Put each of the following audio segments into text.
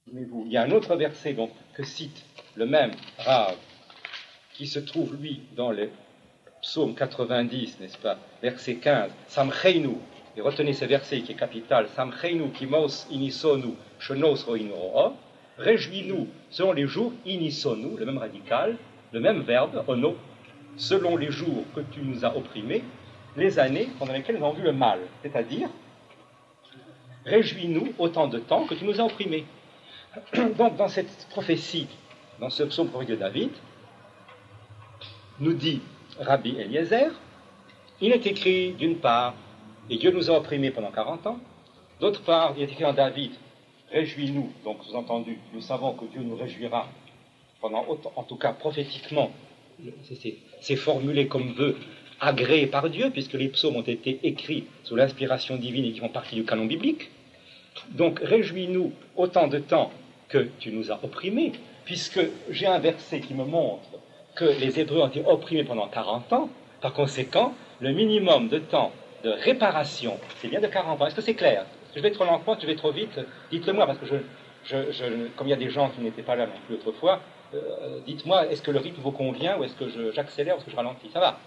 Il y a un autre verset donc, que cite le même Rav, qui se trouve, lui, dans le psaume 90, n'est-ce pas, verset 15, Samcheinu, et retenez ce verset qui est capital, Samcheinu kimos inisonu shenos roinoro, réjouis-nous selon les jours inisonu, le même radical, le même verbe, ono, selon les jours que tu nous as opprimés, les années pendant lesquelles nous avons vu le mal, c'est-à-dire, réjouis-nous autant de temps que tu nous as opprimés. Donc, dans cette prophétie, dans ce psaume prophétique de David, nous dit Rabbi Eliezer, il est écrit d'une part, et Dieu nous a opprimés pendant 40 ans, d'autre part, il est écrit en David, réjouis-nous, donc sous-entendu, nous savons que Dieu nous réjouira pendant, en tout cas prophétiquement, c'est formulé comme vœu agréé par Dieu, puisque les psaumes ont été écrits sous l'inspiration divine et qui font partie du canon biblique. Donc, réjouis-nous autant de temps que tu nous as opprimés, puisque j'ai un verset qui me montre que les Hébreux ont été opprimés pendant 40 ans. Par conséquent, le minimum de temps de réparation, c'est bien de 40 ans. Est-ce que c'est clair? Est-ce que je vais trop lentement, je vais trop vite? Dites-le moi, parce que comme il y a des gens qui n'étaient pas là non plus autrefois, dites-moi, est-ce que le rythme vous convient, ou est-ce que j'accélère, ou est-ce que je ralentis? Ça va?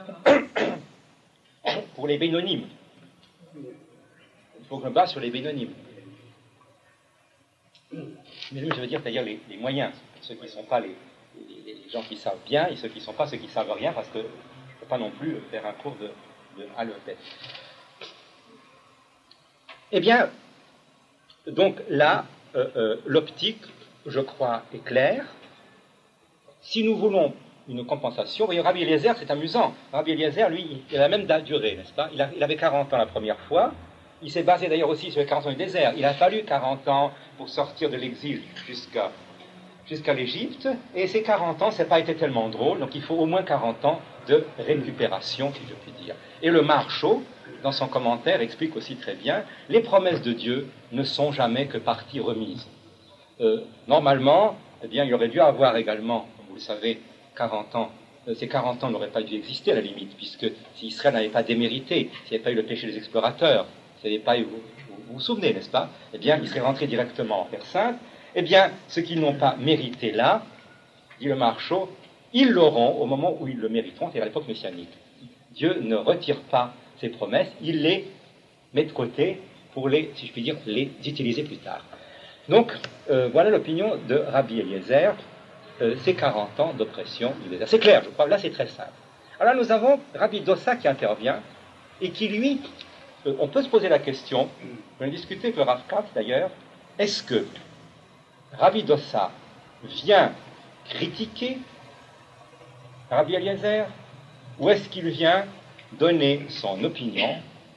Pour les bénonymes. Il faut que je me base sur les bénonymes. Mais je veux dire, c'est-à-dire les moyens, ceux qui ne sont pas les gens qui savent bien, et ceux qui ne sont pas ceux qui ne savent rien, parce que je ne peux pas non plus faire un cours de alphabet. Eh bien, donc là, l'optique, je crois, est claire. Si nous voulons une compensation, vous voyez, Rabbi Eliezer, c'est amusant. Rabbi Eliezer, lui, il a la même durée, n'est-ce pas? Il avait 40 ans la première fois. Il s'est basé d'ailleurs aussi sur les 40 ans du désert. Il a fallu 40 ans pour sortir de l'exil jusqu'à l'Égypte. Et ces 40 ans, ça n'a pas été tellement drôle. Donc il faut au moins 40 ans de récupération, si je puis dire. Et le Marchot, dans son commentaire, explique aussi très bien, les promesses de Dieu ne sont jamais que partie remise. Normalement, eh bien, il aurait dû avoir également, comme vous le savez, 40 ans. Ces 40 ans n'auraient pas dû exister à la limite, puisque si Israël n'avait pas démérité, s'il n'y avait pas eu le péché des explorateurs, s'il n'y avait pas eu, vous vous souvenez, n'est-ce pas? Eh bien, ils seraient rentrés directement en Terre Sainte. Eh bien, ceux qui n'ont pas mérité là, dit le Marchot, ils l'auront au moment où ils le mériteront, c'est à l'époque messianique. Dieu ne retire pas ses promesses, il les met de côté pour les, si je puis dire, les utiliser plus tard. Donc, voilà l'opinion de Rabbi Eliezer, ces 40 ans d'oppression du désert. C'est clair, je crois, là c'est très simple. Alors là, nous avons Rabbi Dossa qui intervient, et qui lui, on peut se poser la question, on a discuté avec le Rav Katz d'ailleurs, est-ce que Rabbi Dossa vient critiquer Rabbi Eliezer, ou est-ce qu'il vient donner son opinion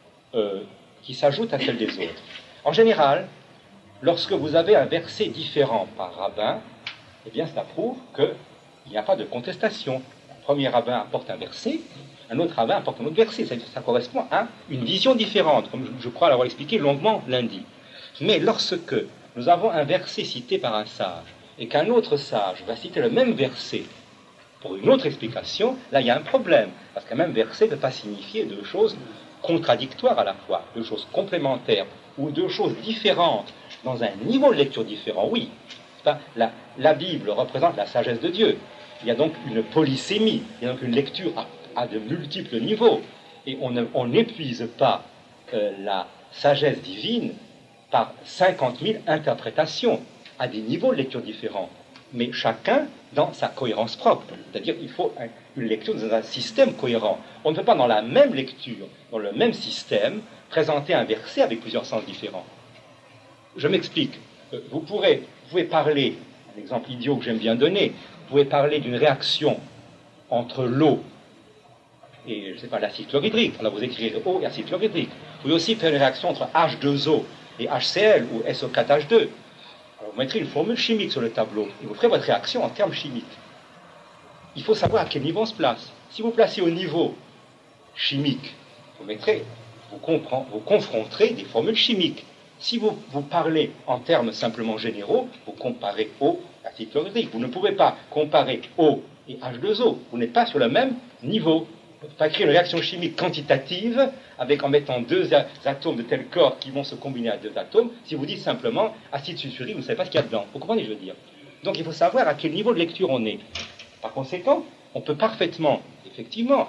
qui s'ajoute à celle des autres? En général, lorsque vous avez un verset différent par rabbin, eh bien cela prouve qu'il n'y a pas de contestation. Un premier rabbin apporte un verset, un autre rabbin apporte un autre verset. Ça correspond à une vision différente, comme je crois l'avoir expliqué longuement lundi. Mais lorsque nous avons un verset cité par un sage, et qu'un autre sage va citer le même verset pour une autre explication, là il y a un problème, parce qu'un même verset ne peut pas signifier deux choses contradictoires à la fois, deux choses complémentaires, ou deux choses différentes, dans un niveau de lecture différent, oui. La Bible représente la sagesse de Dieu. Il y a donc une polysémie, il y a donc une lecture à de multiples niveaux. Et on n'épuise pas la sagesse divine par 50 000 interprétations à des niveaux de lecture différents. Mais chacun dans sa cohérence propre. C'est-à-dire qu'il faut une lecture dans un système cohérent. On ne peut pas dans la même lecture, dans le même système, présenter un verset avec plusieurs sens différents. Je m'explique. Vous pouvez parler, un exemple idiot que j'aime bien donner, vous pouvez parler d'une réaction entre l'eau et, je ne sais pas, l'acide chlorhydrique. Alors vous écrirez eau et acide chlorhydrique. Vous pouvez aussi faire une réaction entre H2O et HCl ou SO4H2. Alors vous mettrez une formule chimique sur le tableau et vous ferez votre réaction en termes chimiques. Il faut savoir à quel niveau on se place. Si vous placez au niveau chimique, vous confronterez des formules chimiques. Si vous parlez en termes simplement généraux, vous comparez eau à acide chlorhydrique. Vous ne pouvez pas comparer eau et H2O. Vous n'êtes pas sur le même niveau. pas créer une réaction chimique quantitative en mettant deux atomes de tel corps qui vont se combiner à deux atomes, si vous dites simplement acide sulfurique, vous ne savez pas ce qu'il y a dedans. Vous comprenez, je veux dire. Donc il faut savoir à quel niveau de lecture on est. Par conséquent, on peut parfaitement, effectivement,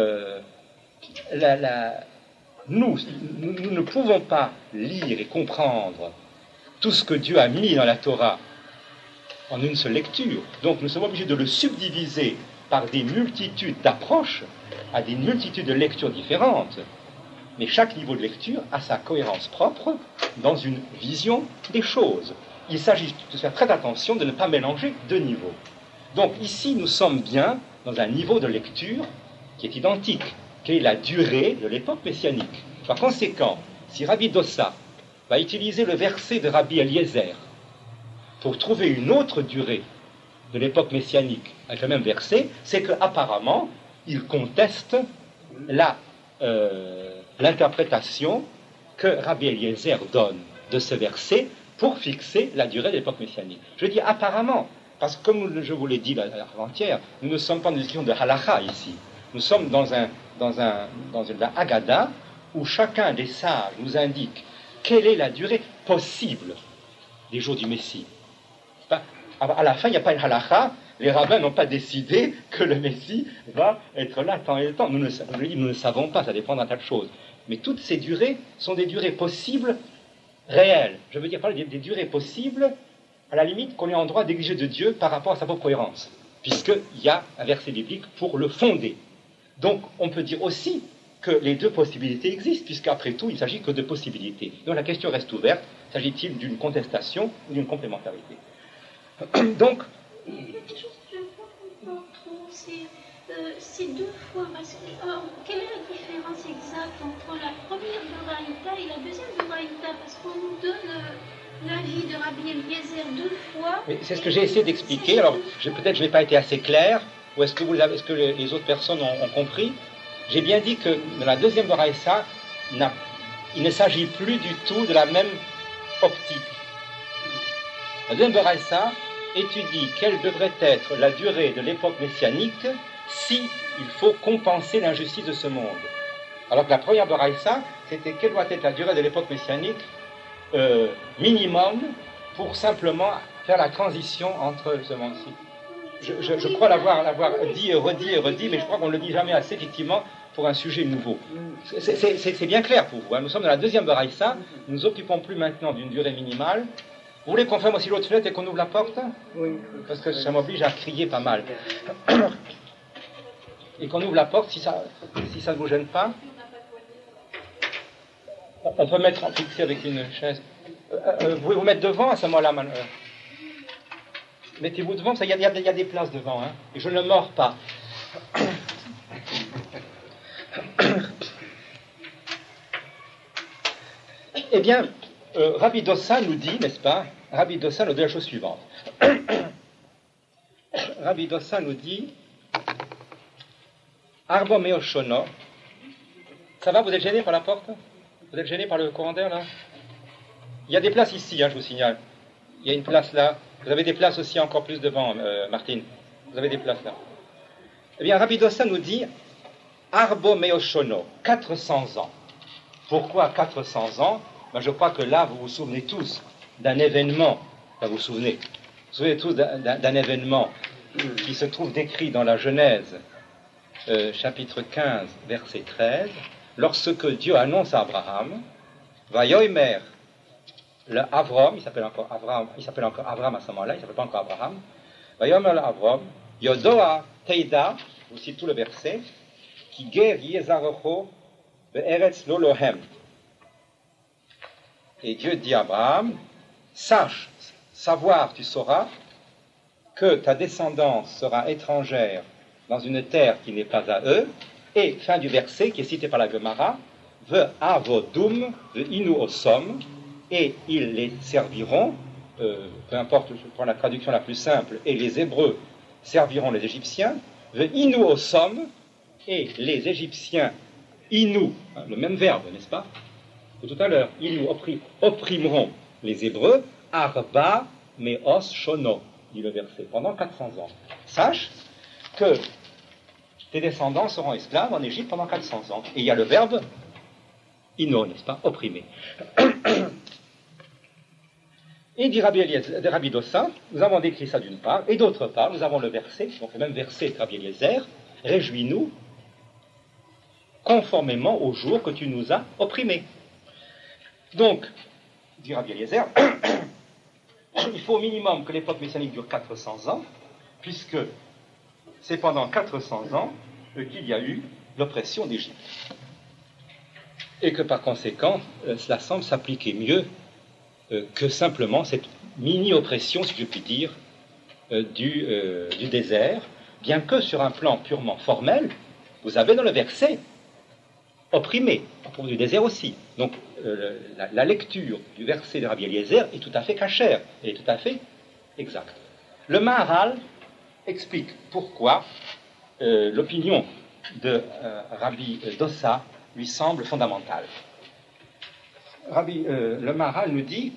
nous ne pouvons pas lire et comprendre tout ce que Dieu a mis dans la Torah en une seule lecture. Donc nous sommes obligés de le subdiviser par des multitudes d'approches, à des multitudes de lectures différentes. Mais chaque niveau de lecture a sa cohérence propre dans une vision des choses. Il s'agit de faire très attention de ne pas mélanger deux niveaux. Donc ici, nous sommes bien dans un niveau de lecture qui est identique, qui est la durée de l'époque messianique. Par conséquent, si Rabbi Dossa va utiliser le verset de Rabbi Eliezer pour trouver une autre durée de l'époque messianique avec le même verset, c'est qu'apparemment, il conteste l'interprétation que Rabbi Eliezer donne de ce verset pour fixer la durée de l'époque messianique. Je dis apparemment, parce que comme je vous l'ai dit avant-hier, nous ne sommes pas dans une discussion de halakha ici. Nous sommes dans une Haggadah où chacun des sages nous indique quelle est la durée possible des jours du Messie. À la fin, il n'y a pas une halakha. Les rabbins n'ont pas décidé que le Messie va être là tant et tant. Nous ne savons pas, ça dépend d'un tas de choses. Mais toutes ces durées sont des durées possibles réelles. Je veux dire par des durées possibles, à la limite, qu'on est en droit d'exiger de Dieu par rapport à sa propre cohérence, puisqu'il y a un verset biblique pour le fonder. Donc, on peut dire aussi que les deux possibilités existent, puisqu'après tout, il ne s'agit que de possibilités. Donc, la question reste ouverte. S'agit-il d'une contestation ou d'une complémentarité? Donc, il y a quelque chose que je ne comprends pas trop, c'est deux fois. Quelle est la différence exacte entre la première Doraïta et la deuxième Doraïta? Parce qu'on nous donne l'avis de Rabbi Eliezer deux fois. C'est ce que j'ai essayé d'expliquer. Alors, peut-être je n'ai pas été assez clair, ou est-ce que les autres personnes ont compris? J'ai bien dit que dans la deuxième Doraïta, il ne s'agit plus du tout de la même optique. La deuxième Doraïta étudie quelle devrait être la durée de l'époque messianique si il faut compenser l'injustice de ce monde. Alors que la première Doraïta, c'était quelle doit être la durée de l'époque messianique minimum pour simplement faire la transition entre ce monde-ci. Je crois l'avoir dit et redit, mais je crois qu'on ne le dit jamais assez, effectivement, pour un sujet nouveau. C'est bien clair pour vous. Hein. Nous sommes dans la deuxième Doraïta, nous nous occupons plus maintenant d'une durée minimale. Vous voulez qu'on ferme aussi l'autre fenêtre et qu'on ouvre la porte? Oui. Parce que ça m'oblige à crier pas mal. Et qu'on ouvre la porte, si ça ne vous gêne pas. On peut fixer avec une chaise. Vous pouvez vous mettre devant à ce moment-là. Mettez-vous devant, il y a des places devant. Hein, et je ne mords pas. Eh bien, Rabbi Dossa nous dit, n'est-ce pas? Rabbi Dossa nous dit la chose suivante. Rabbi Dossa nous dit Arbo Meoshono. Ça va, vous êtes gêné par la porte? Vous êtes gêné par le courant d'air, là? Il y a des places ici, hein, je vous signale. Il y a une place là. Vous avez des places aussi encore plus devant, Martine. Vous avez des places là. Eh bien, Rabbi Dossa nous dit Arbo Meoshono, 400 ans. Pourquoi 400 ans? Je crois que là, vous vous souvenez tous d'un événement. Vous vous souvenez tous d'un événement qui se trouve décrit dans la Genèse, chapitre 15, verset 13, lorsque Dieu annonce à Abraham, Vayomer, le Avram, il s'appelle encore Avram à ce moment-là, il ne s'appelle pas encore Abraham, Vayomer le Avram, Yodoa Teida, je vous cite tout le verset, qui ger Yezarecho be'eretz lolohem. Et Dieu dit à Abraham, savoir, tu sauras que ta descendance sera étrangère dans une terre qui n'est pas à eux, et, fin du verset, qui est cité par la Gemara, ve avodum, ve inu osom, et ils les serviront, peu importe, je prends la traduction la plus simple, et les Hébreux serviront les Égyptiens, ve inu osom, et les Égyptiens, inu, hein, le même verbe, n'est-ce pas? Tout à l'heure, ils nous opprimeront les Hébreux, arba meos shono, dit le verset, pendant 400 ans. Sache que tes descendants seront esclaves en Égypte pendant 400 ans. Et il y a le verbe ino, n'est-ce pas, opprimer. Et dit Rabbi Dossa, nous avons décrit ça d'une part, et d'autre part, nous avons le verset, donc le même verset de Rabbi Eliezer, réjouis-nous conformément au jour que tu nous as opprimés. Donc, dit Rabbi Eliezer, il faut au minimum que l'époque messianique dure 400 ans, puisque c'est pendant 400 ans qu'il y a eu l'oppression d'Égypte. Et que par conséquent, cela semble s'appliquer mieux que simplement cette mini-oppression, si je puis dire, du désert, bien que sur un plan purement formel, vous avez dans le verset opprimé, à propos du désert aussi. Donc la lecture du verset de Rabbi Eliezer est tout à fait cachère, elle est tout à fait exacte. Le Maharal explique pourquoi l'opinion de Rabbi Dossa lui semble fondamentale. Le Maharal nous dit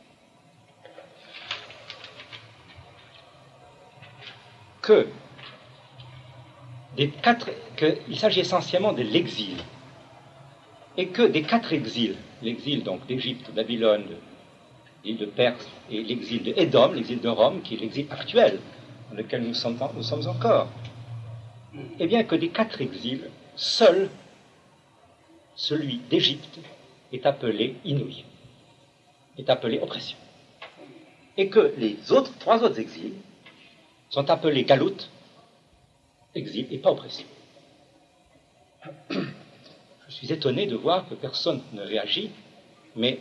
qu'il s'agit essentiellement de l'exil, et que des 4 exils, l'exil donc d'Égypte, de Babylone, l'île de Perse, et l'exil de Édom, l'exil de Rome, qui est l'exil actuel dans lequel nous sommes encore, et bien que des 4 exils, seul celui d'Égypte est appelé inouï, est appelé oppression. Et que les 3 autres exils sont appelés galout, exil et pas oppression. Je suis étonné de voir que personne ne réagit, mais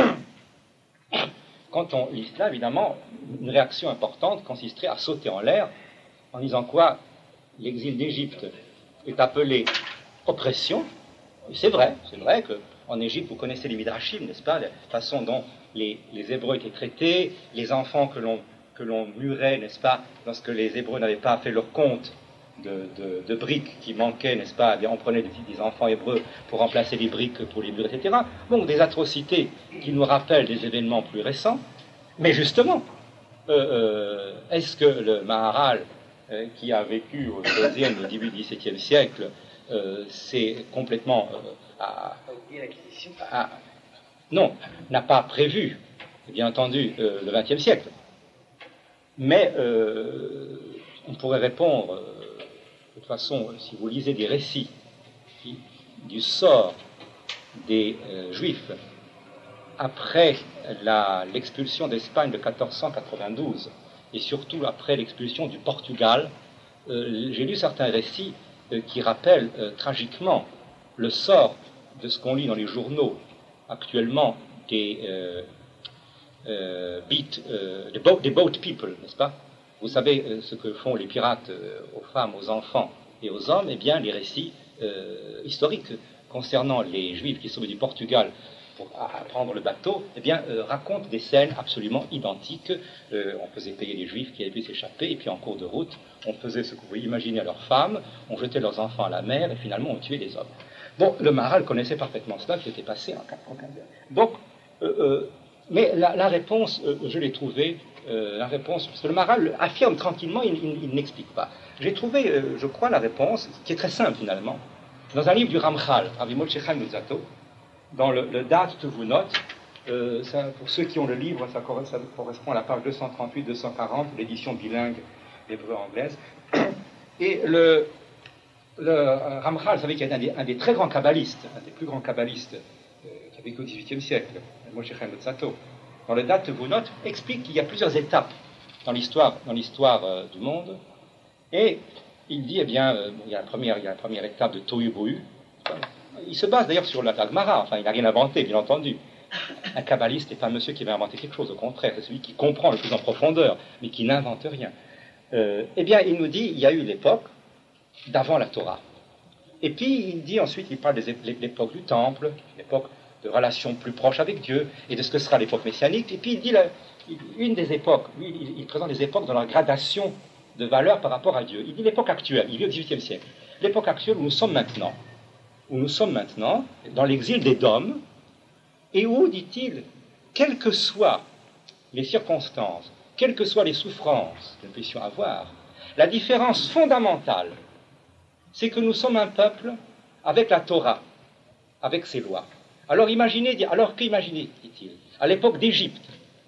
quand on lit cela, évidemment, une réaction importante consisterait à sauter en l'air en disant quoi? L'exil d'Égypte est appelé oppression. Et c'est vrai qu'en Égypte, vous connaissez les Midrashim, n'est-ce pas, la façon dont les Hébreux étaient traités, les enfants que l'on murait, n'est-ce pas, lorsque les Hébreux n'avaient pas fait leur compte de briques qui manquaient, n'est-ce pas, eh bien, on prenait des enfants hébreux pour remplacer les briques pour les murs, etc. Donc des atrocités qui nous rappellent des événements plus récents. Mais justement, est-ce que le Maharal, qui a vécu au XVIe, au début du XVIIe siècle, c'est complètement non, n'a pas prévu, bien entendu, le XXe siècle. Mais on pourrait répondre, de toute façon, si vous lisez des récits du sort des Juifs après l'expulsion d'Espagne de 1492, et surtout après l'expulsion du Portugal, j'ai lu certains récits qui rappellent tragiquement le sort de ce qu'on lit dans les journaux actuellement des boat people, n'est-ce pas? Vous savez ce que font les pirates aux femmes, aux enfants et aux hommes. Eh bien, les récits historiques concernant les Juifs qui sont venus du Portugal pour prendre le bateau, eh bien, racontent des scènes absolument identiques. On faisait payer les Juifs qui avaient pu s'échapper, et puis en cours de route, on faisait ce que vous pouvez imaginer à leurs femmes, on jetait leurs enfants à la mer, et finalement on tuait les hommes. Bon, le Maharal connaissait parfaitement cela, qui était passé en 15 heures. Donc, mais la réponse, je l'ai trouvée, la réponse, parce que le Maharal affirme tranquillement, il n'explique pas. J'ai trouvé, je crois, la réponse, qui est très simple finalement, dans un livre du Ramchal, Rabbi Moshe Chaim Luzzatto, dans le Date Tevunot, pour ceux qui ont le livre, ça correspond à la page 238-240, l'édition bilingue hébreu-anglaise. Et le Ramchal, vous savez qu'il y a un des très grands kabbalistes, un des plus grands kabbalistes qui a vécu au XVIIIe siècle, Moshe Chaim Luzzatto, dans le Date Tevunot, explique qu'il y a plusieurs étapes dans l'histoire du monde, et il dit, eh bien, il y a la première étape de Tohu Bohu. Il se base d'ailleurs sur la Gemara, enfin il n'a rien inventé, bien entendu. Un kabbaliste n'est pas un monsieur qui va inventer quelque chose, au contraire, c'est celui qui comprend le plus en profondeur, mais qui n'invente rien. Eh bien, il nous dit, il y a eu l'époque d'avant la Torah. Et puis, il dit ensuite, il parle de l'époque du Temple, l'époque de relations plus proches avec Dieu, et de ce que sera l'époque messianique. Et puis, il dit, une des époques, lui, il présente des époques dans leur gradation de valeur par rapport à Dieu. Il dit l'époque actuelle, il vit au XVIIIe siècle. L'époque actuelle où nous sommes maintenant, dans l'exil d'Édom, et où, dit-il, quelles que soient les circonstances, quelles que soient les souffrances que nous puissions avoir, la différence fondamentale c'est que nous sommes un peuple avec la Torah, avec ses lois. Alors qu'imaginez, dit-il, à l'époque d'Égypte,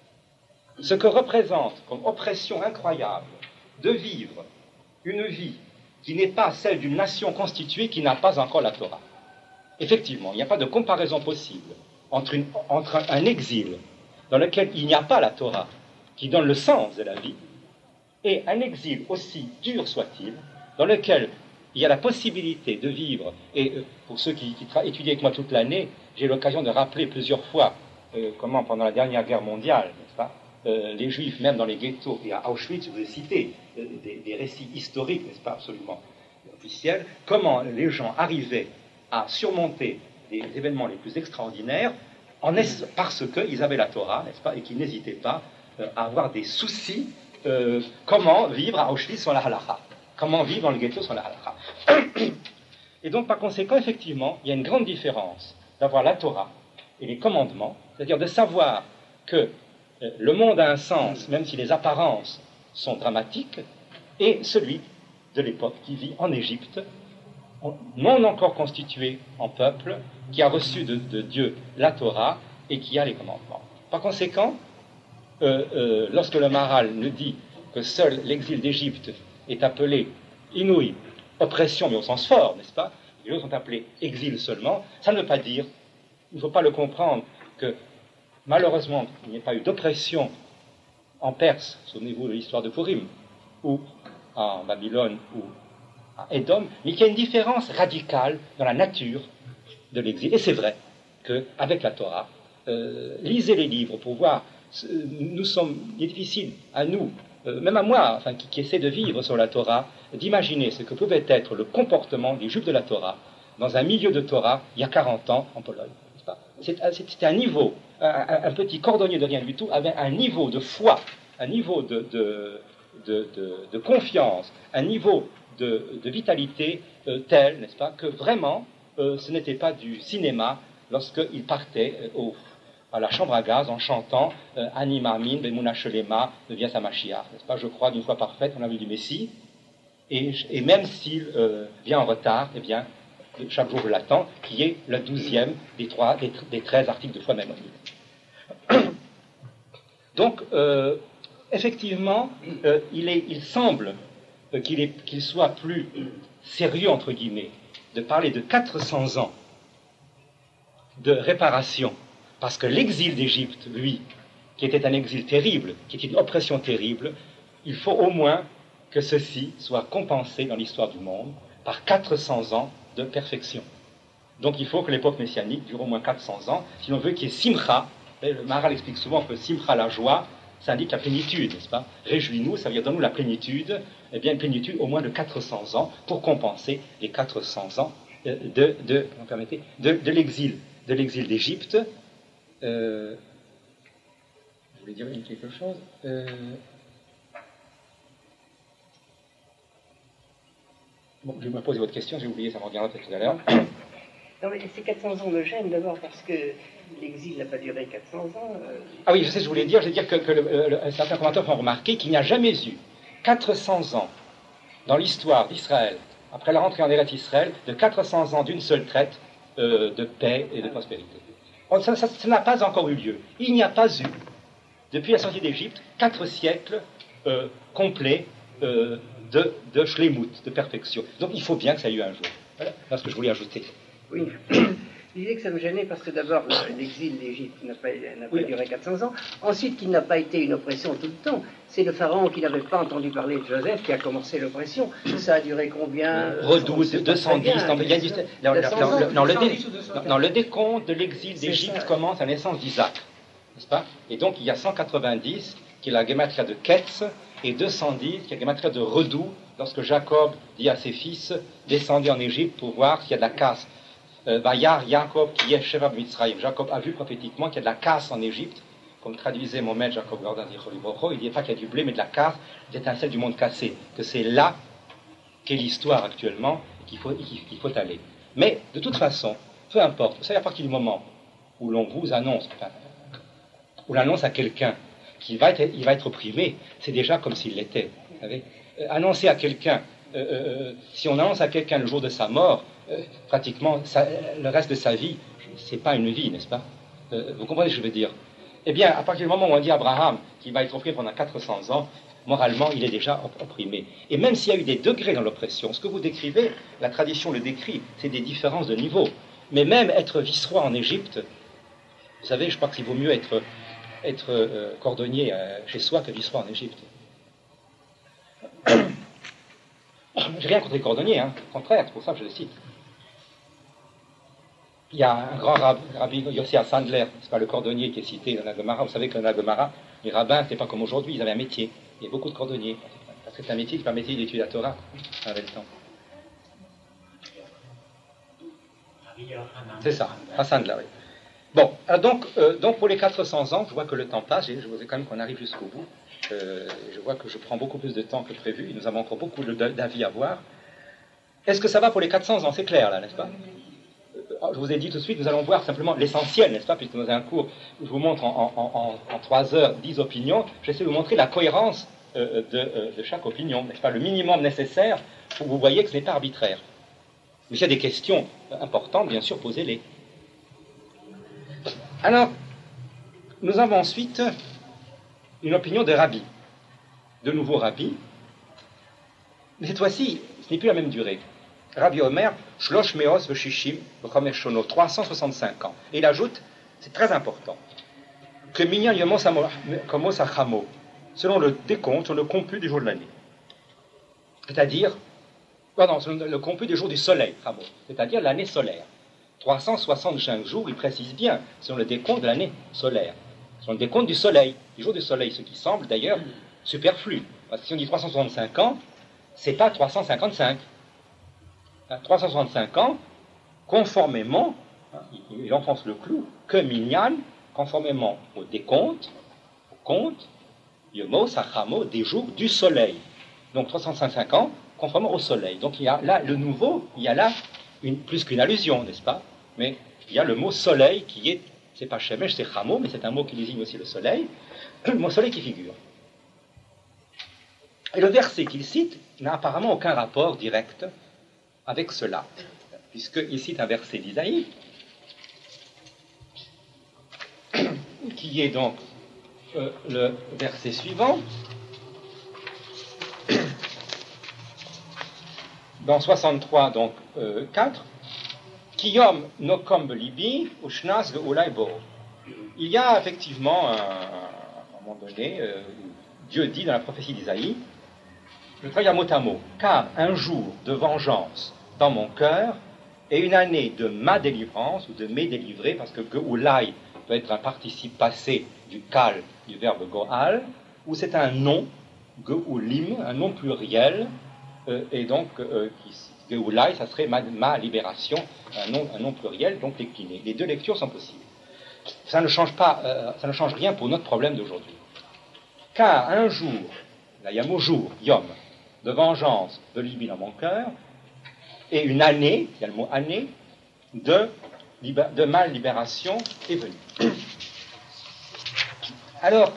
ce que représente comme oppression incroyable de vivre une vie qui n'est pas celle d'une nation constituée qui n'a pas encore la Torah. Effectivement, il n'y a pas de comparaison possible entre un exil dans lequel il n'y a pas la Torah, qui donne le sens de la vie, et un exil aussi dur soit-il, dans lequel il y a la possibilité de vivre, et pour ceux qui étudient avec moi toute l'année, j'ai eu l'occasion de rappeler plusieurs fois comment, pendant la dernière guerre mondiale, n'est-ce pas, les Juifs, même dans les ghettos, et à Auschwitz, vous avez cité des récits historiques, n'est-ce pas, absolument officiels, comment les gens arrivaient à surmonter des événements les plus extraordinaires parce qu'ils avaient la Torah, n'est-ce pas, et qu'ils n'hésitaient pas à avoir des soucis comment vivre à Auschwitz sans la halakha, comment vivre dans le ghetto sans la halakha. Et donc, par conséquent, effectivement, il y a une grande différence d'avoir la Torah et les commandements, c'est-à-dire de savoir que le monde a un sens, même si les apparences sont dramatiques, et celui de l'époque qui vit en Égypte, non encore constitué en peuple, qui a reçu de Dieu la Torah et qui a les commandements. Par conséquent, lorsque le Maharal nous dit que seul l'exil d'Égypte est appelé inouï, oppression, mais au sens fort, n'est-ce pas, et les autres sont appelés exil seulement, ça ne veut pas dire, il ne faut pas le comprendre, que malheureusement il n'y ait pas eu d'oppression en Perse, souvenez-vous de l'histoire de Purim, ou en Babylone, ou à Édom, mais qu'il y a une différence radicale dans la nature de l'exil. Et c'est vrai qu'avec la Torah, lisez les livres pour voir, il est difficile à nous, même à moi, enfin, qui essaie de vivre sur la Torah, d'imaginer ce que pouvait être le comportement des Juifs de la Torah dans un milieu de Torah il y a 40 ans en Pologne. C'était un niveau, un petit cordonnier de rien du tout, avait un niveau de foi, un niveau de confiance, un niveau de vitalité tel, n'est-ce pas, que vraiment ce n'était pas du cinéma lorsqu'il partait à la chambre à gaz en chantant Ani Ma'amin, Bemuna Shelema, devient sa Mashiach, n'est-ce pas, je crois d'une foi parfaite on a vu du Messie, et même s'il vient en retard, eh bien, chaque jour je l'attends, qui est le 12e des 13 articles de foi maimonides. Donc, effectivement, il semble qu'il soit plus sérieux, entre guillemets, de parler de 400 ans de réparation, parce que l'exil d'Égypte, lui, qui était un exil terrible, qui était une oppression terrible, il faut au moins que ceci soit compensé dans l'histoire du monde par 400 ans de perfection. Donc il faut que l'époque messianique dure au moins 400 ans, si l'on veut qu'il y ait simcha. Le Maharal explique souvent que simcha, la joie, ça indique la plénitude, n'est-ce pas? Réjouis-nous, ça veut dire donne-nous la plénitude, eh bien une plénitude au moins de 400 ans pour compenser les 400 ans de l'exil d'Égypte. Je voulais dire quelque chose. Bon, je vais me poser votre question, j'ai oublié, ça me reviendra peut-être tout à l'heure. Non, mais ces 400 ans me gênent d'abord parce que l'exil n'a pas duré 400 ans. Ah oui, je sais, je voulais dire que certains commentateurs ont remarqué qu'il n'y a jamais eu 400 ans dans l'histoire d'Israël, après la rentrée en Eretz Israël, de 400 ans d'une seule traite de paix et de prospérité. Ça n'a pas encore eu lieu. Il n'y a pas eu, depuis la sortie d'Égypte, 4 siècles complets de shlemut, de perfection. Donc il faut bien que ça ait eu un jour. Voilà ce que je voulais ajouter. Oui, je disais que ça me gênait parce que d'abord l'exil d'Égypte n'a pas duré 400 ans, ensuite qu'il n'a pas été une oppression tout le temps. C'est le pharaon qui n'avait pas entendu parler de Joseph qui a commencé l'oppression. Ça a duré combien? Redoute, 210, le décompte de l'exil d'Égypte commence à la naissance d'Isaac, n'est-ce pas? Et donc il y a 190 qui est la gematria de Ketz, et 210 qui est la gematria de Redout, lorsque Jacob dit à ses fils, descendez en Égypte pour voir s'il y a de la casse. Bayar Jacob qui est Sheva Mitzrayim. Jacob a vu prophétiquement qu'il y a de la casse en Égypte, comme traduisait mon maître Jacob Gordon Zichrolibrocho. Il ne dit pas qu'il y a du blé, mais de la casse, des étincelles du monde cassé. Que c'est là qu'est l'histoire actuellement, qu'il faut aller. Mais de toute façon, peu importe. Vous savez, à partir du moment où l'on vous annonce, où l'on annonce à quelqu'un qu'il va être opprimé, c'est déjà comme s'il l'était. Vous savez, annoncer à quelqu'un si on annonce à quelqu'un le jour de sa mort, pratiquement le reste de sa vie, c'est pas une vie, n'est-ce pas? Vous comprenez ce que je veux dire? Eh bien, à partir du moment où on dit à Abraham qu'il va être opprimé pendant 400 ans, moralement, il est déjà opprimé. Et même s'il y a eu des degrés dans l'oppression, ce que vous décrivez, la tradition le décrit, c'est des différences de niveau. Mais même être vice-roi en Égypte, vous savez, je crois qu'il vaut mieux être cordonnier chez soi que vice-roi en Égypte. J'ai rien contre les cordonniers, hein. Au contraire, c'est pour ça que je le cite. Il y a un grand rabbi, Yossi Sandler, c'est pas le cordonnier qui est cité dans la Gemara. Vous savez que dans la Gemara, les rabbins, c'était pas comme aujourd'hui, ils avaient un métier. Il y a beaucoup de cordonniers. Parce que c'est un métier qui permettait d'étudier la Torah. Ça avait le temps. C'est ça, Sandler, oui. Bon, alors donc pour les 400 ans, je vois que le temps passe, et je voudrais quand même qu'on arrive jusqu'au bout. Je vois que je prends beaucoup plus de temps que prévu, nous avons encore beaucoup d'avis à voir. Est-ce que ça va pour les 400 ans? C'est clair, là, n'est-ce pas? Je vous ai dit tout de suite, nous allons voir simplement l'essentiel, n'est-ce pas? Puisque nous avons un cours où je vous montre en 3 heures 10 opinions, j'essaie de vous montrer la cohérence de chaque opinion, n'est-ce pas? Le minimum nécessaire pour que vous voyez que ce n'est pas arbitraire. Mais s'il y a des questions importantes, bien sûr, posez-les. Alors, nous avons ensuite une opinion de Rabbi, de nouveau Rabbi, mais cette fois-ci, ce n'est plus la même durée. Rabbi Omer, Shlosh Meos Veshishim, 365 ans. Et il ajoute, c'est très important, que Minyan Yomos Komos Achamo, selon le décompte, selon le comput du jour de l'année. C'est-à-dire, selon le comput du jour du soleil, Chamo, c'est-à-dire l'année solaire. 365 jours, il précise bien, selon le décompte de l'année solaire. Selon le décompte du soleil, du jour du soleil, ce qui semble d'ailleurs superflu. Parce que si on dit 365 ans, c'est pas 355. 365 ans, conformément, il enfonce le clou, que Minyan, conformément au décompte, au compte, Yomos Achamo, des jours du soleil. Donc 365 ans, conformément au soleil. Donc il y a là le nouveau, il y a là plus qu'une allusion, n'est-ce pas? Mais il y a le mot soleil qui est, c'est pas Shemesh, c'est Chamo, mais c'est un mot qui désigne aussi le soleil, le mot soleil qui figure. Et le verset qu'il cite n'a apparemment aucun rapport direct avec cela, puisqu'il cite un verset d'Isaïe, qui est donc le verset suivant, dans 63, donc 4, Kiyom nokom belibi ushnas ve'ulai bo. Il y a effectivement à un moment donné, Dieu dit dans la prophétie d'Isaïe, je travaille à mot, car un jour de vengeance dans mon cœur et une année de ma délivrance ou de mes délivrés, parce que geulai doit être un participe passé du kal, du verbe goal, ou c'est un nom, geulim, un nom pluriel, et donc geulai, ça serait ma libération, un nom pluriel, donc décliné. Les deux lectures sont possibles. Ça ne change pas, ça ne change rien pour notre problème d'aujourd'hui. Car un jour, là il y a le mot jour, yom, de vengeance de Libye dans mon cœur, et une année, il y a le mot année, de ma libération est venue. Alors,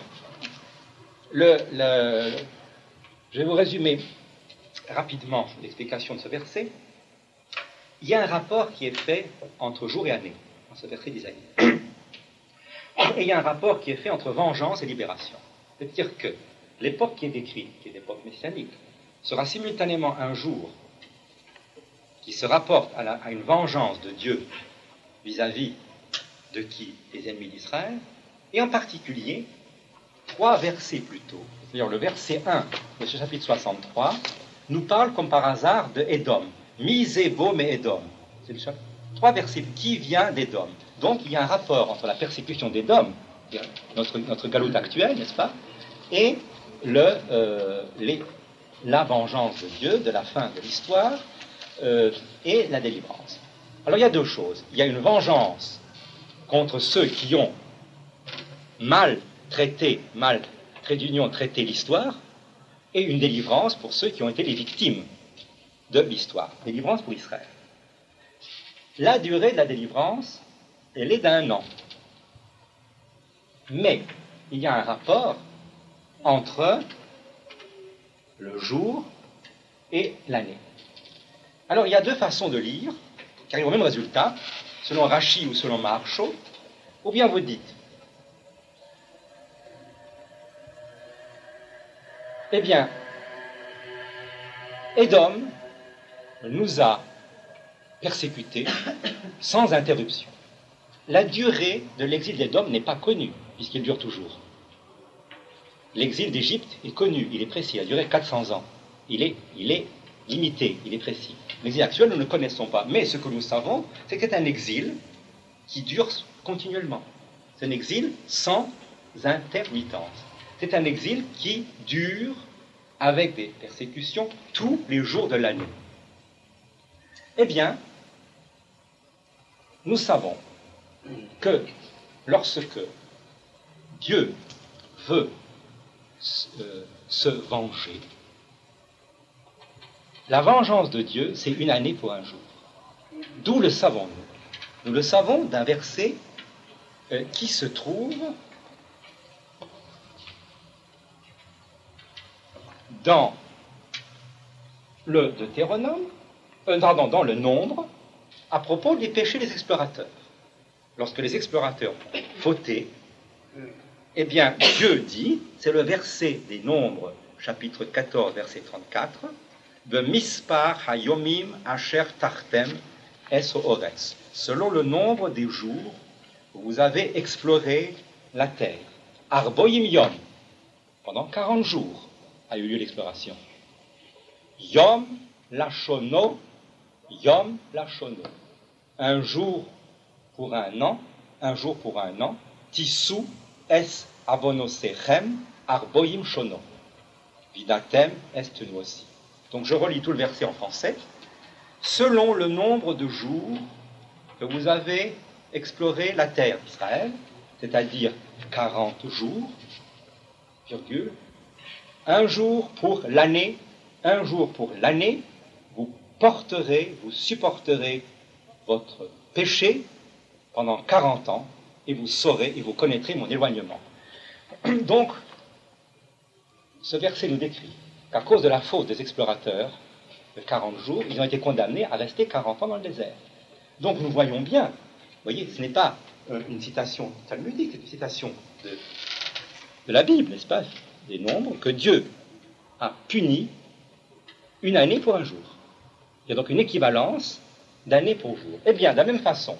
je vais vous résumer rapidement l'explication de ce verset. Il y a un rapport qui est fait entre jour et année, dans ce verset d'Isaïe. Et il y a un rapport qui est fait entre vengeance et libération. C'est-à-dire que l'époque qui est décrite, qui est l'époque messianique, sera simultanément un jour qui se rapporte à une vengeance de Dieu vis-à-vis de qui? Les ennemis d'Israël, et en particulier 3 versets plus tôt. C'est-à-dire le verset 1 de ce chapitre 63 nous parle comme par hasard de Édom. Misebo me Édom. C'est le chapitre 3 versets qui vient d'Édom. Donc il y a un rapport entre la persécution d'Édom, notre galoute actuelle, n'est-ce pas, et la vengeance de Dieu, de la fin de l'histoire, et la délivrance. Alors il y a 2 choses. Il y a une vengeance contre ceux qui ont mal traité l'histoire, et une délivrance pour ceux qui ont été les victimes de l'histoire. Délivrance pour Israël. La durée de la délivrance, elle est d'1 an. Mais il y a un rapport entre le jour et l'année. Alors il y a deux façons de lire, qui arrivent au même résultat, selon Rachi ou selon Maharsho, ou bien vous dites, eh bien, Édom nous a persécutés sans interruption. La durée de l'exil d'Édom n'est pas connue, puisqu'il dure toujours. L'exil d'Égypte est connu, il est précis, il a duré 400 ans. Il est limité, il est précis. L'exil actuel, nous ne le connaissons pas. Mais ce que nous savons, c'est que c'est un exil qui dure continuellement. C'est un exil sans intermittence. C'est un exil qui dure avec des persécutions tous les jours de l'année. Eh bien, nous savons que lorsque Dieu veut se venger, la vengeance de Dieu, c'est une année pour un jour. D'où le savons-nous? Nous le savons d'un verset qui se trouve dans le Deutéronome, dans le Nombre, à propos des péchés des explorateurs. Lorsque les explorateurs ont fauté, eh bien, Dieu dit, c'est le verset des Nombres, chapitre 14, verset 34, de Mispar Hayomim Asher Tartem Es Ores, selon le nombre des jours où vous avez exploré la terre. Arboim Yom, pendant 40 jours a eu lieu l'exploration. Yom Lachono, Yom Lachono. Un jour pour un an, Tissou es avonosechem arboim shono. Vidatem est nous aussi. Donc je relis tout le verset en français. Selon le nombre de jours que vous avez exploré la terre d'Israël, c'est-à-dire 40 jours, virgule, un jour pour l'année, vous supporterez votre péché pendant 40 ans, et vous saurez et vous connaîtrez mon éloignement. Donc, ce verset nous décrit qu'à cause de la faute des explorateurs de 40 jours, ils ont été condamnés à rester 40 ans dans le désert. Donc nous voyons bien, vous voyez, ce n'est pas une citation talmudique, c'est une citation de la Bible, n'est-ce pas, des Nombres, que Dieu a puni une année pour un jour. Il y a donc une équivalence d'année pour jour. Eh bien, de la même façon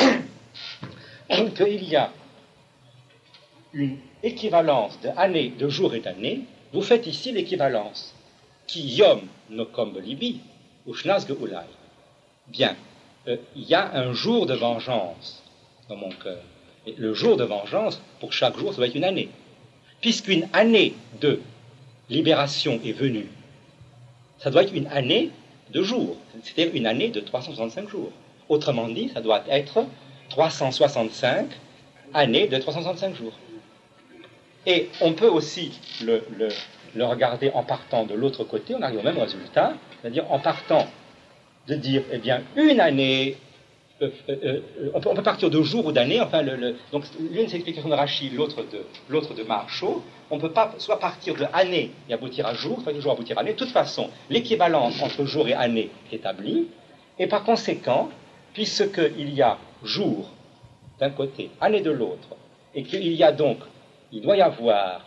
qu'il y a une équivalence d'année, de jour et d'année, vous faites ici l'équivalence. Ki yom nokom belibi, ushnas geulai. Bien, il y a un jour de vengeance dans mon cœur. Et le jour de vengeance, pour chaque jour, ça doit être une année. Puisqu'une année de libération est venue, ça doit être une année de jours, c'est-à-dire une année de 365 jours. Autrement dit, ça doit être 365 années de 365 jours. Et on peut aussi le regarder en partant de l'autre côté, on arrive au même résultat, c'est-à-dire en partant de dire, eh bien, une année, on peut partir de jours ou d'années, enfin, donc l'une c'est l'explication de Rachi, l'autre de Maharsho. On ne peut pas soit partir de année et aboutir à jour, soit de jour aboutir à année. De toute façon, l'équivalence entre jour et année est établie, et par conséquent, puisqu'il y a jour d'un côté, année de l'autre, et qu'il y a donc, il doit y avoir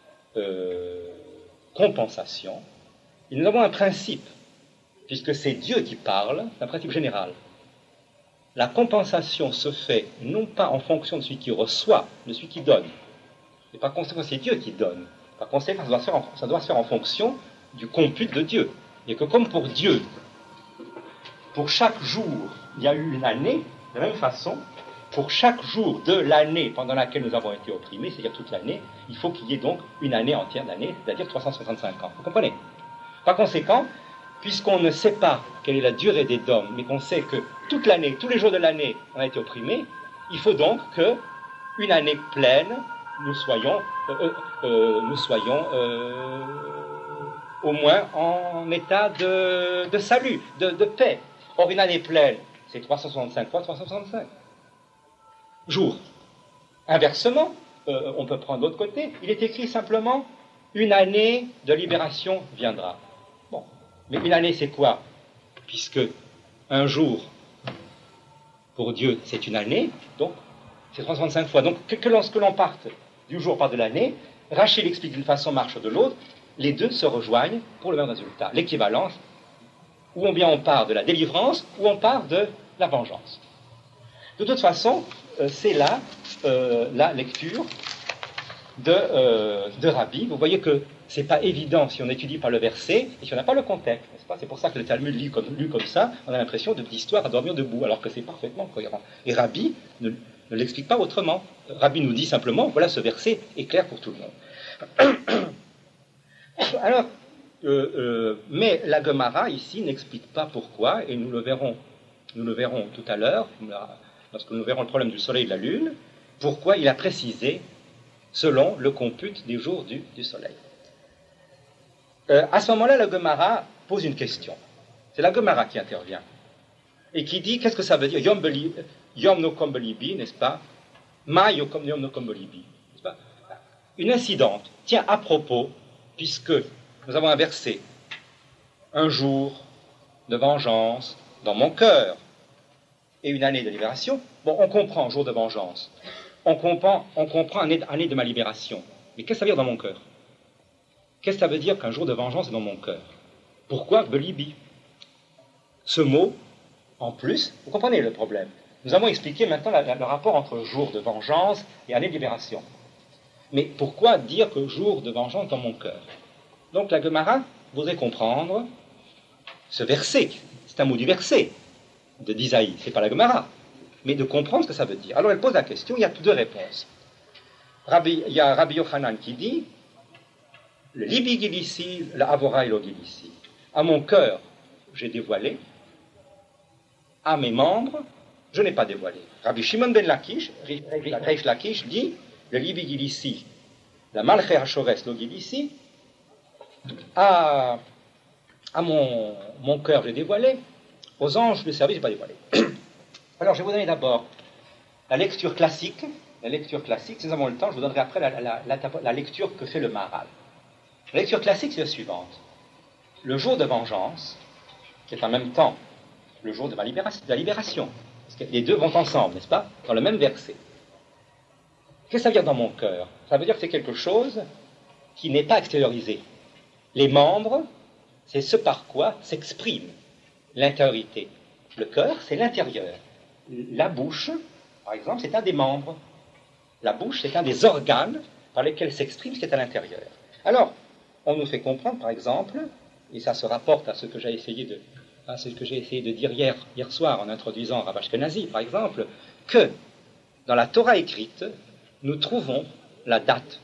compensation, nous avons un principe, puisque c'est Dieu qui parle, un principe général. La compensation se fait non pas en fonction de celui qui reçoit, de celui qui donne. Et par conséquent, c'est Dieu qui donne. Par conséquent, ça doit se faire en fonction du compute de Dieu. Et que comme pour Dieu, pour chaque jour, il y a eu une année, de la même façon, pour chaque jour de l'année pendant laquelle nous avons été opprimés, c'est-à-dire toute l'année, il faut qu'il y ait donc une année entière d'année, c'est-à-dire 365 ans. Vous comprenez? Par conséquent, puisqu'on ne sait pas quelle est la durée des dômes, mais qu'on sait que toute l'année, tous les jours de l'année, on a été opprimés, il faut donc qu'une année pleine, nous soyons au moins en état de salut, de paix. Or, une année pleine, c'est 365 fois 365 jours. Inversement, on peut prendre l'autre côté, il est écrit simplement « une année de libération viendra ». Bon, Mais une année, c'est quoi? Puisque un jour, pour Dieu, c'est une année, donc c'est 365 fois. Donc que l'on parte du jour par de l'année, Rachid explique d'une façon, marche de l'autre, les deux se rejoignent pour le même résultat, l'équivalence, ou bien on part de la délivrance, ou on part de la vengeance. De toute façon, c'est là la lecture de Rabbi. Vous voyez que ce n'est pas évident si on étudie par le verset et si on n'a pas le contexte, n'est-ce pas? C'est pour ça que le Talmud lu comme ça, on a l'impression d'histoire à dormir debout, alors que c'est parfaitement cohérent. Et Rabbi ne l'explique pas autrement. Rabbi nous dit simplement, voilà, ce verset est clair pour tout le monde. Alors, mais la Gemara ici n'explique pas pourquoi, et nous le verrons tout à l'heure, lorsque nous verrons le problème du soleil et de la lune, pourquoi il a précisé selon le compute des jours du soleil. À ce moment-là, la Gemara pose une question. C'est la Gemara qui intervient et qui dit, qu'est-ce que ça veut dire Yom no kom belibi, n'est-ce pas? Ma yom no kom belibi, n'est-ce pas? Une incidente. Tiens, à propos, puisque nous avons un verset, un jour de vengeance dans mon cœur et une année de libération. Bon, on comprend jour de vengeance. On comprend année de ma libération. Mais qu'est-ce que ça veut dire dans mon cœur? Qu'est-ce que ça veut dire qu'un jour de vengeance est dans mon cœur? Pourquoi belibi? Ce mot, en plus, vous comprenez le problème. Nous avons expliqué maintenant le rapport entre jour de vengeance et année de libération. Mais pourquoi dire que jour de vengeance dans mon cœur? Donc la Gemara voudrait comprendre ce verset. C'est un mot du verset d'Isaïe, c'est pas la Gemara, mais de comprendre ce que ça veut dire. Alors elle pose la question, il y a deux réponses. Il y a Rabbi Yochanan qui dit, le libi gilici, le avora elo gilici. À mon cœur, j'ai dévoilé, à mes membres, je n'ai pas dévoilé. Rabbi Shimon ben Lakish, Reish Lakish dit, le libi gilici, la malche hachores lo gilici, à mon cœur, j'ai dévoilé, aux anges de service, je n'ai pas dévoilé. Alors, je vais vous donner d'abord la lecture classique. La lecture classique, si nous avons le temps, je vous donnerai après la lecture que fait le Maharal. La lecture classique, c'est la suivante. Le jour de vengeance, qui est en même temps le jour de la libération, parce que les deux vont ensemble, n'est-ce pas, dans le même verset. Qu'est-ce que ça veut dire dans mon cœur? Ça veut dire que c'est quelque chose qui n'est pas extériorisé. Les membres, c'est ce par quoi s'exprime l'intériorité. Le cœur, c'est l'intérieur. La bouche, par exemple, c'est un des membres. La bouche, c'est un des organes par lesquels s'exprime ce qui est à l'intérieur. Alors, on nous fait comprendre, par exemple, et ça se rapporte à ce que j'ai essayé de dire hier soir en introduisant Rav Ashkenazi, par exemple, que dans la Torah écrite, nous trouvons la date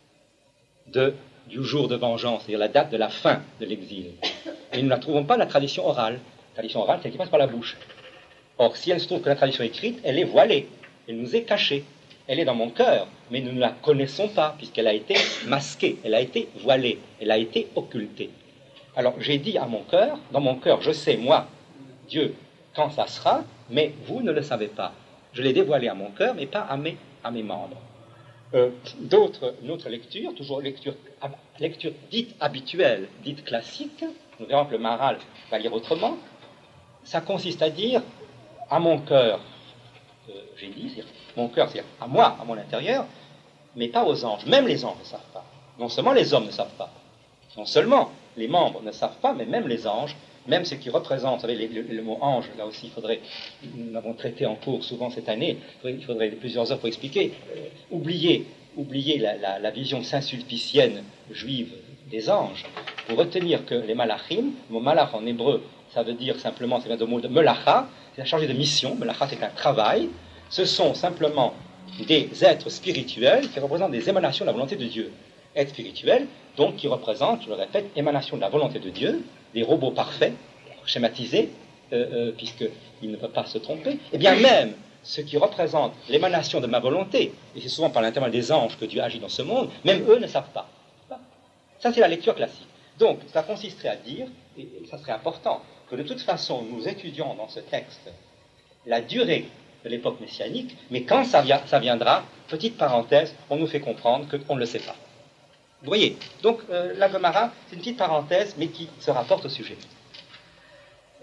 du jour de vengeance, c'est-à-dire la date de la fin de l'exil. Et nous ne la trouvons pas dans la tradition orale. La tradition orale, c'est elle qui passe par la bouche. Or, si elle se trouve que la tradition écrite, elle est voilée, elle nous est cachée. Elle est dans mon cœur, mais nous ne la connaissons pas, puisqu'elle a été masquée, elle a été voilée, elle a été occultée. Alors, j'ai dit à mon cœur, dans mon cœur, je sais, moi, Dieu, quand ça sera, mais vous ne le savez pas. Je l'ai dévoilé à mon cœur, mais pas à mes membres. Une autre lecture, toujours lecture dite habituelle, dite classique, nous verrons que le Maharal va lire autrement, ça consiste à dire, à mon cœur, j'ai dit, c'est-à-dire, mon cœur, c'est-à-dire à moi, à mon intérieur, mais pas aux anges. Même les anges ne savent pas. Non seulement les hommes ne savent pas, non seulement les membres ne savent pas, mais même les anges, même ceux qui représentent, vous savez, le mot ange, là aussi, nous l'avons traité en cours souvent cette année, il faudrait plusieurs heures pour expliquer. Oubliez la vision saint-sulpicienne juive des anges, pour retenir que les malachim, le mot malach en hébreu, ça veut dire simplement, c'est le mot de melacha, c'est la chargée de mission, melacha c'est un travail, ce sont simplement des êtres spirituels qui représentent des émanations de la volonté de Dieu. Êtres spirituels, donc qui représentent, je le répète, émanations de la volonté de Dieu, des robots parfaits, schématisés, puisqu'ils ne peuvent pas se tromper, et bien même ceux qui représentent l'émanation de ma volonté, et c'est souvent par l'intermédiaire des anges que Dieu agit dans ce monde, même eux ne savent pas. Ça, c'est la lecture classique. Donc, ça consisterait à dire, et ça serait important, que de toute façon, nous étudions dans ce texte la durée de l'époque messianique, mais quand ça viendra, petite parenthèse, on nous fait comprendre qu'on ne le sait pas. Vous voyez, donc la Gemara, c'est une petite parenthèse, mais qui se rapporte au sujet.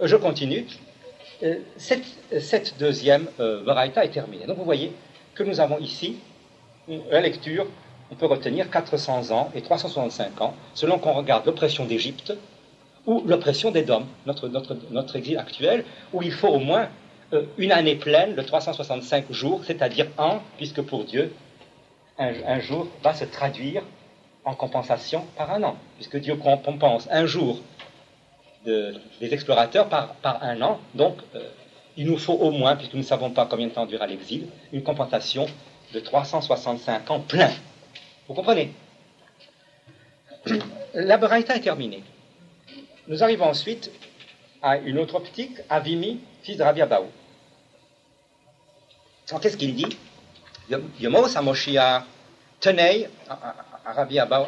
je continue. Cette deuxième Baraita est terminée. Donc vous voyez que nous avons ici la lecture, on peut retenir 400 ans et 365 ans, selon qu'on regarde l'oppression d'Égypte ou l'oppression d'Édom, notre exil actuel, où il faut au moins une année pleine de 365 jours, c'est-à-dire an, puisque pour Dieu, un jour va se traduire en compensation par un an, puisque Dieu compense un jour des explorateurs par un an, donc il nous faut au moins, puisque nous ne savons pas combien de temps durera l'exil, une compensation de 365 ans plein. Vous comprenez? La Baraita est terminée. Nous arrivons ensuite à une autre optique, Avimi, fils de Rabbi Abaou. Alors qu'est-ce qu'il dit? Yomos Hamoshiach Tenei, Rabbi Abaou,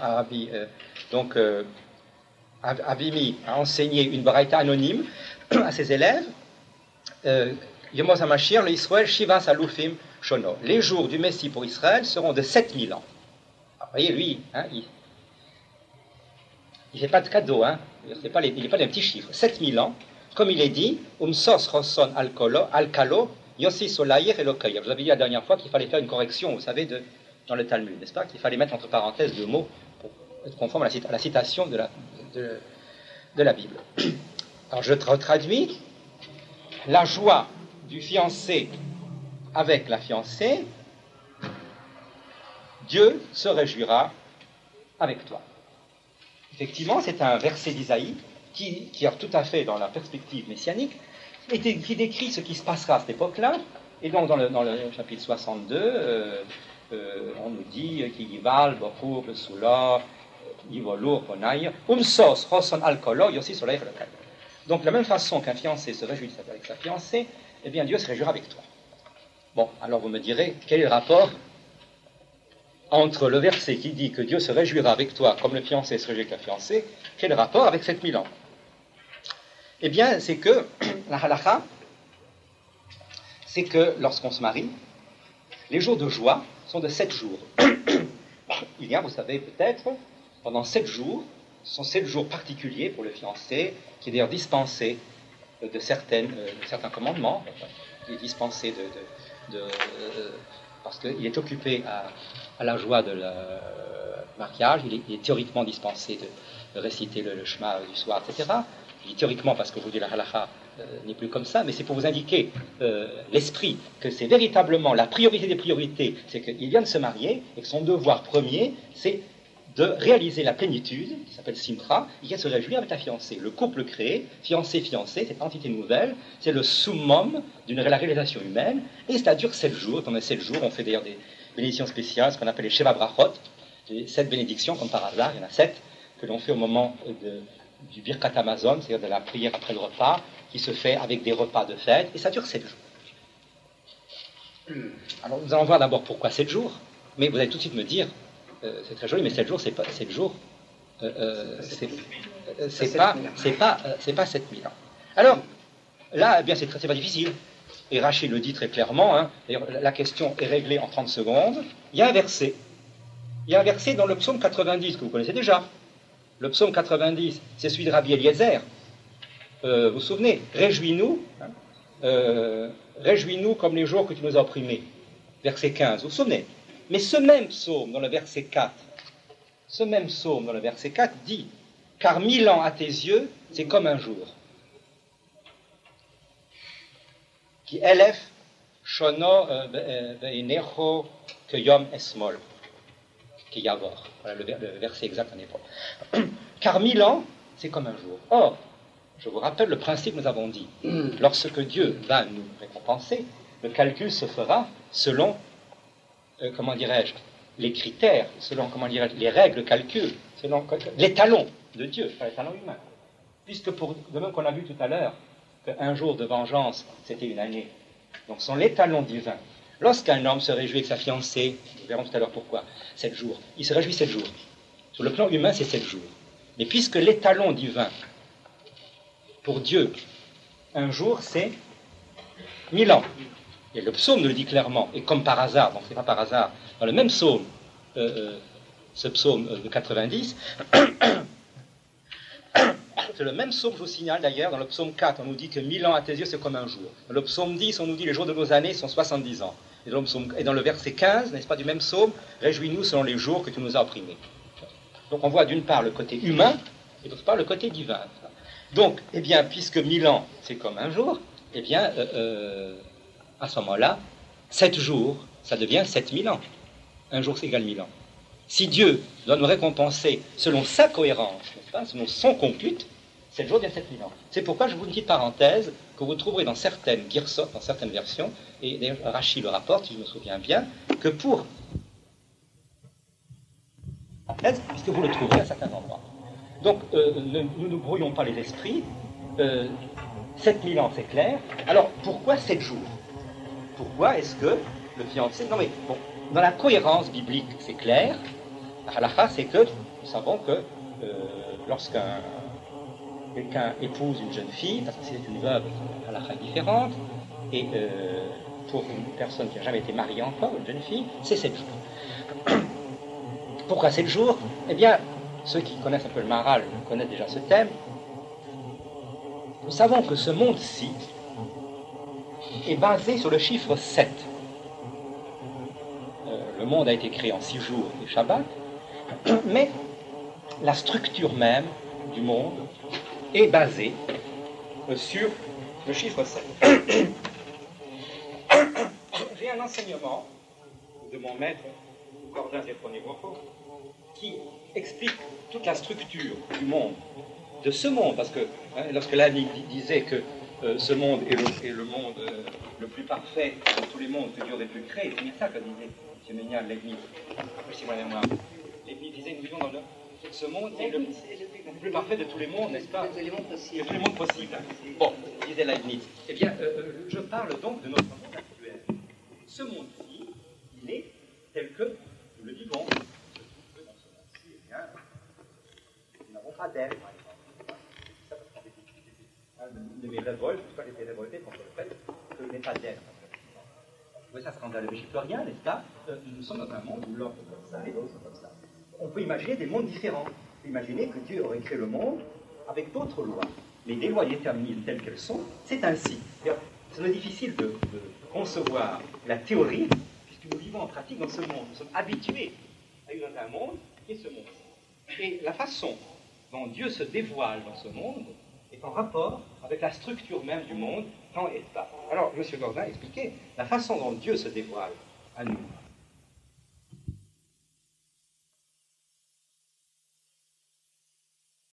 Avimi a enseigné une Baraita anonyme à ses élèves. Yomos Hamashir, le Israël, Shivas Alufim Shono. Les jours du Messie pour Israël seront de 7000 ans. Alors, vous voyez, lui, il ne fait pas de cadeau, il n'est pas des petits chiffres. 7000 ans, comme il est dit, Umsos Roson Alkalo, Yossi Solayir et Lokayir. Je vous avais dit la dernière fois qu'il fallait faire une correction, vous savez, dans le Talmud, n'est-ce pas? Qu'il fallait mettre entre parenthèses deux mots pour être conforme à la citation de la Bible. Alors je traduis la joie du fiancé avec la fiancée, Dieu se réjouira avec toi. Effectivement, c'est un verset d'Isaïe qui est tout à fait dans la perspective messianique et qui décrit ce qui se passera à cette époque-là. Et donc, dans le chapitre 62, on nous dit « Ki yival bokur besula yivolur ponayir umsos roson alkolo yossi soleil relokal » Donc, de la même façon qu'un fiancé se réjouit avec sa fiancée, eh bien, Dieu se réjouira avec toi. Bon, alors vous me direz, quel est le rapport entre le verset qui dit que Dieu se réjouira avec toi comme le fiancé se réjouit avec la fiancée, quel est le rapport avec 7000 ans? Eh bien, c'est que la halakha, c'est que lorsqu'on se marie, les jours de joie sont de 7 jours. Il y a, vous savez peut-être, pendant 7 jours, ce sont 7 jours particuliers pour le fiancé, qui est d'ailleurs dispensé de certains commandements, il est dispensé parce qu'il est occupé à la joie de mariage, il est théoriquement dispensé de réciter le Shema du soir, etc. Je dis théoriquement parce que vous dites la halakha n'est plus comme ça, mais c'est pour vous indiquer l'esprit, que c'est véritablement la priorité des priorités, c'est qu'il vient de se marier et que son devoir premier, c'est de réaliser la plénitude, qui s'appelle Simtra, il vient se réjouir avec la fiancée. Le couple créé, fiancé-fiancé, cette entité nouvelle, c'est le summum la réalisation humaine, et ça dure 7 jours. Pendant 7 jours, on fait d'ailleurs des bénédictions spéciales, ce qu'on appelle les Sheva Brachot, les 7 bénédictions, comme par hasard, il y en a 7, que l'on fait au moment du Birkat Hamazon, c'est-à-dire de la prière après le repas, qui se fait avec des repas de fête, et ça dure 7 jours. Alors, nous allons voir d'abord pourquoi 7 jours, mais vous allez tout de suite me dire, c'est très joli, mais 7 jours, c'est pas 7 jours, c'est pas 7000 ans. Alors, là, eh bien, c'est pas difficile. Et Rachid le dit très clairement, d'ailleurs, la question est réglée en 30 secondes. Il y a un verset. Il y a un verset dans le psaume 90 que vous connaissez déjà. Le psaume 90, c'est celui de Rabbi Eliezer. Vous vous souvenez, réjouis-nous comme les jours que tu nous as opprimés. Verset 15, vous vous souvenez? Mais ce même psaume dans le verset 4 dit « Car 1000 ans à tes yeux, c'est comme un jour. » Qui elef shono beinecho que yom esmol. Qui yavor. Voilà le verset exact en hébreu. Car 1000 ans, c'est comme un jour. Or, je vous rappelle le principe que nous avons dit. Lorsque Dieu va nous récompenser, le calcul se fera selon les critères, selon, les règles de calcul, selon l'étalon de Dieu, pas l'étalon humain. Puisque de même qu'on a vu tout à l'heure qu'un jour de vengeance, c'était une année. Donc, ce sont l'étalon divin. Lorsqu'un homme se réjouit avec sa fiancée, nous verrons tout à l'heure pourquoi, 7 jours, il se réjouit 7 jours. Sur le plan humain, c'est 7 jours. Mais puisque l'étalon divin, pour Dieu, un jour, c'est 1000 ans. Et le psaume nous le dit clairement, et comme par hasard, donc c'est pas par hasard, dans le même psaume, ce psaume de 90, c'est le même psaume, je vous signale d'ailleurs, dans le psaume 4, on nous dit que 1000 ans à tes yeux, c'est comme un jour. Dans le psaume 10, on nous dit les jours de nos années sont 70 ans. Et dans le verset 15, n'est-ce pas, du même psaume, réjouis-nous selon les jours que tu nous as opprimés. Donc on voit d'une part le côté humain, et d'autre part le côté divin. Donc, eh bien, puisque 1000 ans, c'est comme un jour, eh bien, à ce moment-là, 7 jours, ça devient 7000 ans. Un jour, c'est égal 1000 ans. Si Dieu doit nous récompenser selon sa cohérence, n'est-ce pas, selon son compute, 7 jours devient 7000 ans. C'est pourquoi je vous une petite parenthèse que vous trouverez dans certaines Girsot, dans certaines versions, et d'ailleurs Rachi le rapporte, si je me souviens bien, que pour... puisque vous le trouverez à certains endroits. Donc, nous ne brouillons pas les esprits. 7000 ans, c'est clair. Alors, pourquoi 7 jours? Pourquoi est-ce que le fiancé... Non mais, bon, dans la cohérence biblique, c'est clair. La halakha, c'est que nous savons que quelqu'un épouse une jeune fille, parce que c'est une veuve, la halakha est différente, et pour une personne qui n'a jamais été mariée encore, une jeune fille, c'est 7 jours. Pourquoi 7 jours? Eh bien, ceux qui connaissent un peu le Maharal connaissent déjà ce thème. Nous savons que ce monde-ci est basé sur le chiffre 7. Le monde a été créé en 6 jours et Shabbat, mais la structure même du monde est basée sur le chiffre 7. J'ai un enseignement de mon maître, Gordon Zepronegoro, qui explique toute la structure du monde, de ce monde, parce que lorsque l'ami disait que ce monde est le monde le plus parfait de tous les mondes que Dieu aurait pu créer, c'est bien ça que disait M. Ménial, Leibniz. Leibniz disait, nous vivons dans ce monde est le plus parfait de tous les mondes, n'est-ce pas? De tous les mondes possibles. De tous les mondes possibles. Bon, disait Leibniz. Eh bien, je parle donc de notre monde actuel. Ce monde-ci, il est tel que nous le vivons. Nous n'avons pas d'air, par exemple. Ça, parce que une de mes révoltes, j'ai été révolté contre le fait qu'il n'y ait pas d'air. Vous trouvez ça scandaleux, mais j'y peux rien, n'est-ce pas? Nous sommes dans un monde où l'homme est comme ça et l'autre sont comme ça. On peut imaginer des mondes différents. On peut imaginer que Dieu aurait créé le monde avec d'autres lois. Mais des lois déterminées telles qu'elles sont, c'est ainsi. C'est difficile de concevoir la théorie, puisque nous vivons en pratique dans ce monde. Nous sommes habitués à vivre dans un monde qui est ce monde. Et la façon dont Dieu se dévoile dans ce monde est en rapport avec la structure même du monde, temps et espace. Alors, M. Gordin expliquait la façon dont Dieu se dévoile à nous